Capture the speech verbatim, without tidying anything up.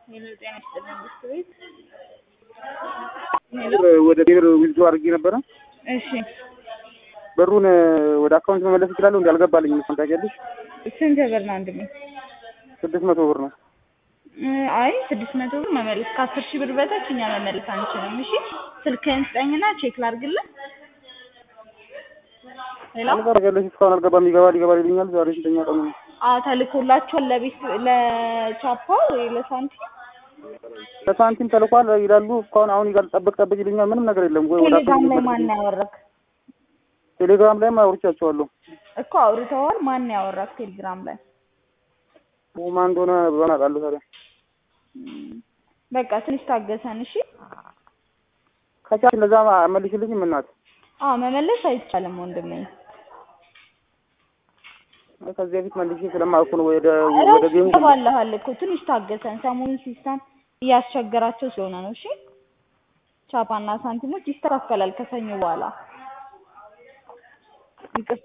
ሄሎ ጤና ይስጥልኝ ብስክሌት ወደ ብር ዊዝዶ አድርጌ ነበረ። እሺ ብሩን ወደ አካውንት መመለስ ይችላል እንዴ? አልገባልኝም። እሱን ታውቂያለሽ? ስንት ብር ነው አንድም? ስድስት መቶ ብር ነው። አይ ስድስት መቶ ብር መመለስ ከአስር ሺህ ብር በታች እኛ መመለስ አንችልም። እሺ ስልክህን ስጠኝና ቼክ ላድርግልህ። ሄሎ አልገባልኝ። እስካሁን አልገባም። ይገባል ይገባል ይሉኛል። ዛሬ ስንተኛ ቀኑ ነው? አዎ ተልኮላችኋል ለቤት ለቻፓ ወይ ለሳንቲም? ለሳንቲም ተልኳል ይላሉ። እስካሁን አሁን ይጋል ጠብቅ ጠብቅ ይሉኛል። ምንም ነገር የለም። ወይ ወደ ቴሌግራም ላይ ማን ያወራክ? ቴሌግራም ላይ አውርቻቸዋለሁ እኮ አውርተዋል። ማን ያወራክ ቴሌግራም ላይ? ማን እንደሆነ ባናውቃለሁ። ታዲያ በቃ ትንሽ ታገሰን። እሺ ከቻች ለዛ መልሽልኝ እናት። አዎ መመለስ አይቻልም ወንድሜ። ከዚህ በፊት መልሼ ስለማውቅ ነው ወደ ወደ ጌሙ ተባለሃል እኮ ትንሽ ታገሰን። ሰሞኑን ሲስተም እያስቸገራቸው ስለሆነ ነው። እሺ ቻፓና ሳንቲሞች ይስተካከላል ከሰኞ በኋላ።